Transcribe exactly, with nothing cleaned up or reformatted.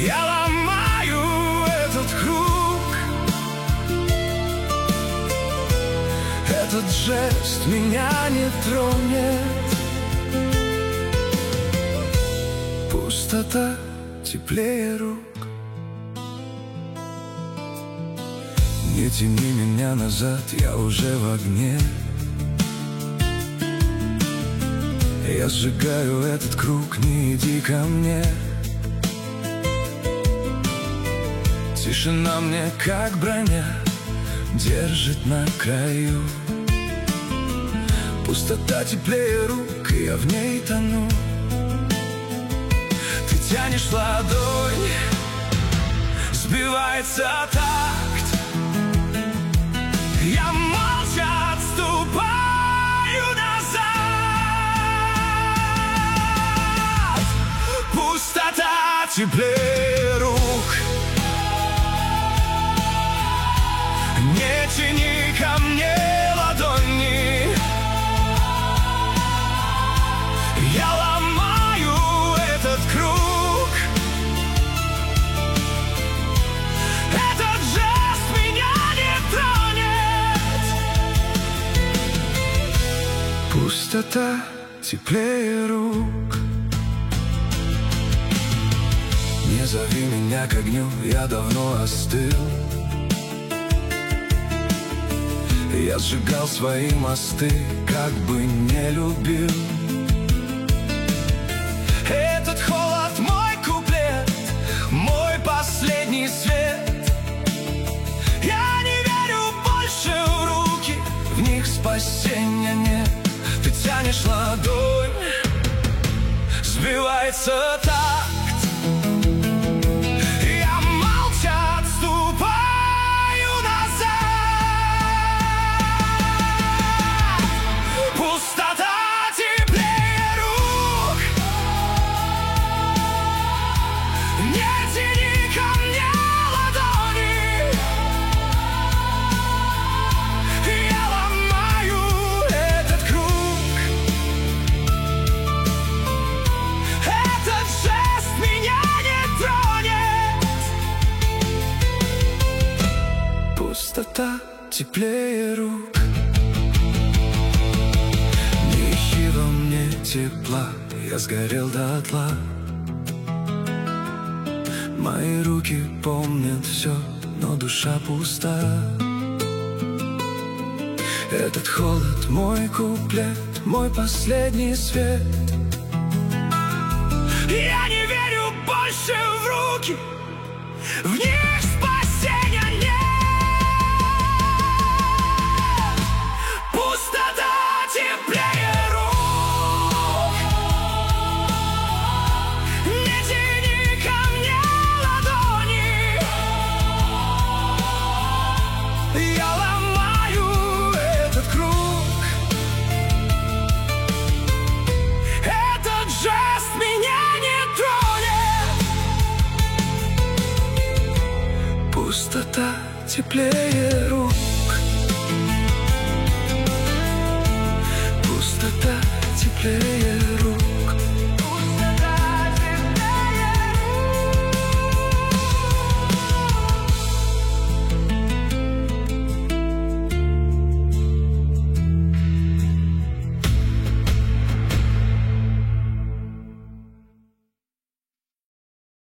Я ломаю этот круг. Этот жест меня не тронет. Пустота теплее рук. Не тяни меня назад, я уже в огне. Я сжигаю этот круг, не иди ко мне. Тишина мне как броня, держит на краю. Пустота теплее рук, и я в ней тону. Ты тянешь ладонь, сбивается такт. Я молча отступаю назад. Пустота теплее рук. Не тяни ко мне ладони. Я ломаю этот круг. Этот жест меня не тронет. Пустота теплее рук. Не зови меня к огню, я давно остыл. Я сжигал свои мосты, как бы не любил. Этот холод мой куплет, мой последний свет. Я не верю больше в руки, в них спасения нет. Ты тянешь ладонь, сбивается такт. Я молча отступаю назад. Пустота теплее рук. Не тяни ко мне ладони. Я ломаю этот круг. Этот жест меня не тронет. Пустота теплее рук. Не ищи во мне тепла, я сгорел дотла. Мои руки помнят все, но душа пуста. Этот холод мой куплет, мой последний свет. Я не верю больше в руки, в них спасения нет. Пустота теплее рук. Не тяни ко мне ладони. Я ломаю этот круг. Этот жест меня не тронет. Пустота теплее рук.